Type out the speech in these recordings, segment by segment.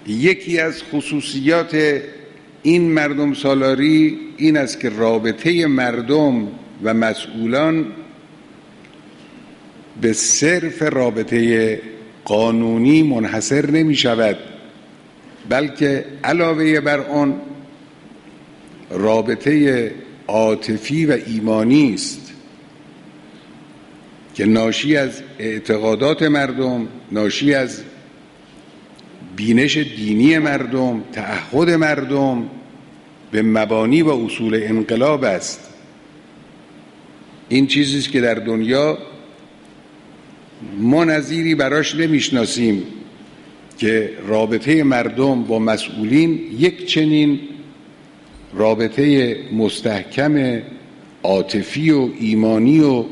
یکی از خصوصیات این مردم سالاری این است که رابطه مردم و مسئولان به صرف رابطه قانونی منحصر نمی شود، بلکه علاوه بر آن رابطه عاطفی و ایمانی است که ناشی از اعتقادات مردم، ناشی از بینش دینی مردم، تعهد مردم به مبانی و اصول انقلاب است. این چیزی است که در دنیا ما نظیری براش نمیشناسیم که رابطه مردم با مسئولین یک چنین رابطه مستحکم عاطفی و ایمانی و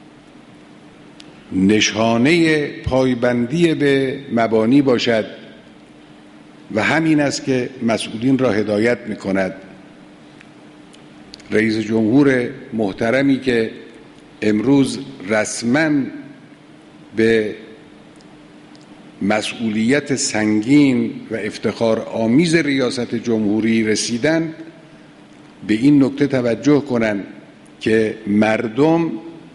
نشانه پایبندی به مبانی باشد و همین است که مسئولین را هدایت می کند. رئیس جمهور محترمی که امروز رسما به مسئولیت سنگین و افتخار آمیز ریاست جمهوری رسیدن به این نکته توجه کنند که مردم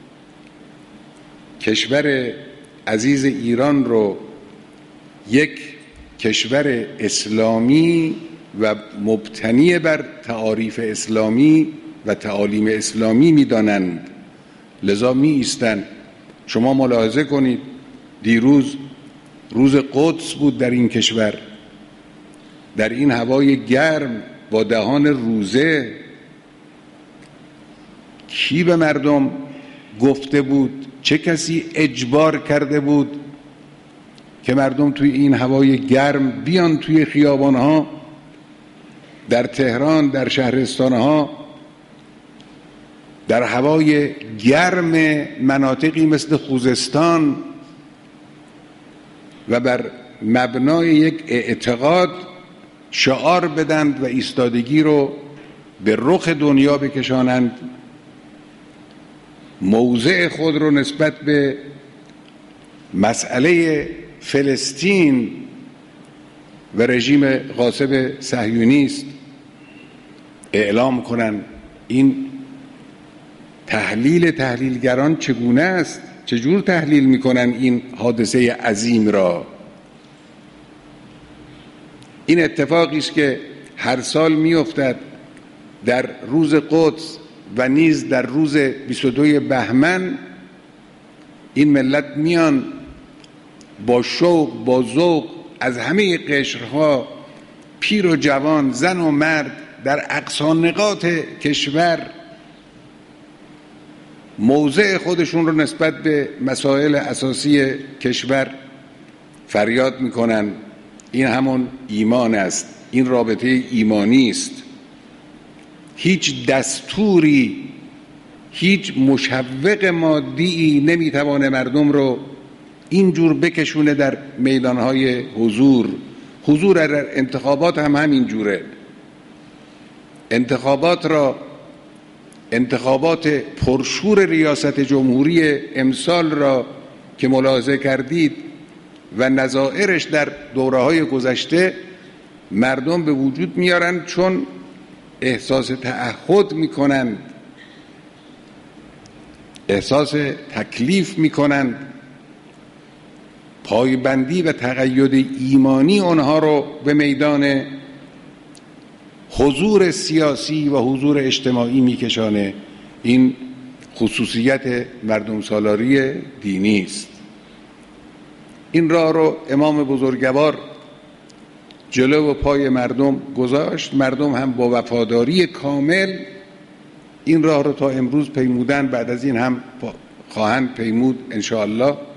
کشور عزیز ایران رو یک کشور اسلامی و مبتنی بر تعاریف اسلامی و تعالیم اسلامی می‌دانند، لذا می ایستند. شما ملاحظه کنید دیروز روز قدس بود در این کشور، در این هوای گرم با دهان روزه کی به مردم گفته بود؟ چه کسی اجبار کرده بود که مردم توی این هوای گرم بیان توی خیابانها در تهران، در شهرستانها، در هوای گرم مناطقی مثل خوزستان و بر مبنای یک اعتقاد شعار بدند و ایستادگی رو به رخ دنیا بکشانند، موضع خود رو نسبت به مسئله فلسطین و رژیم غاصب صهیونیست اعلام کنند. این تحلیلگران چگونه است؟ چجور تحلیل میکنن این حادثه عظیم را؟ این اتفاقی است که هر سال میافتد در روز قدس و نیز در روز 22 بهمن. این ملت میان با شوق، با ذوق از همه قشرها، پیر و جوان، زن و مرد، در اقصی نقاط کشور موضع خودشون رو نسبت به مسائل اساسی کشور فریاد میکنن. این همون ایمان است، این رابطه ایمانی است. هیچ دستوری، هیچ مشوق مادی نمیتوانه مردم رو اینجور بکشونه در میدانهای حضور در انتخابات هم همین جوره. انتخابات پرشور ریاست جمهوری امسال را که ملاحظه کردید و نظائرش در دوره‌های گذشته، مردم به وجود میارن چون احساس تعهد میکنند، احساس تکلیف میکنند، پایبندی و تقید ایمانی آنها رو به میدان حضور سیاسی و حضور اجتماعی میکشانه. این خصوصیت مردم سالاری دینی است. این راه رو امام بزرگوار جلو و پای مردم گذاشت. مردم هم با وفاداری کامل این راه رو تا امروز پیمودن، بعد از این هم خواهند پیمود ان شاء الله.